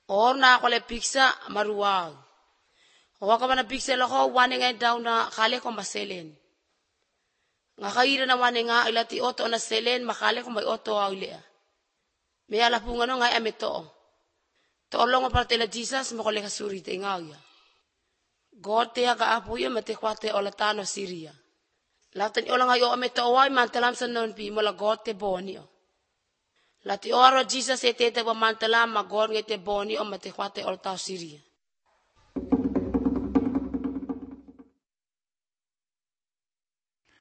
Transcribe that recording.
Or na ko le piksa maruwa. Wa ka bana piksa lo ko wane ngai daw na kale ko maselen. Nga kaira na wane nga ilati oto na selen makale ko may oto awile. Me ala punga no ngai ameto. Tolong parte la Jesus mo ko le kasuri te ngau ya. God te aga apu ya mate kwate olatano Syria. Latan olang ayo ameto wai mantalam sanon pi mo la God te boni o. Lati oro Jesus etete ba mantalam ma God ngete boni o mate kwate olatano Syria.